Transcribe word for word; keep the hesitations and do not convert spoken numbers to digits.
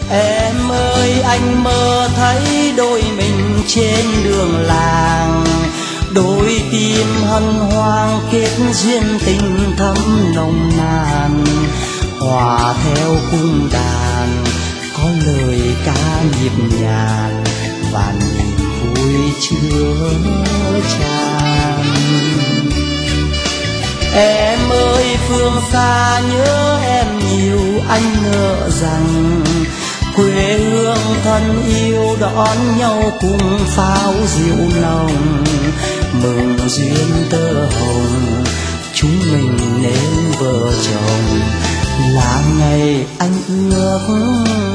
Em ơi anh mơ thấy đôi mình trên đường làng, đôi tim hân hoang kết duyên tình thắm nồng nàn, hòa theo cung đàn có lời ca nhịp nhàng và niềm vui chứa chan. Em ơi phương xa nhớ em nhiều, anh ngỡ rằng quê hương thân yêu đón nhau cùng pháo rượu nồng, mừng duyên tơ hồng chúng mình nên vợ chồng là ngày anh ước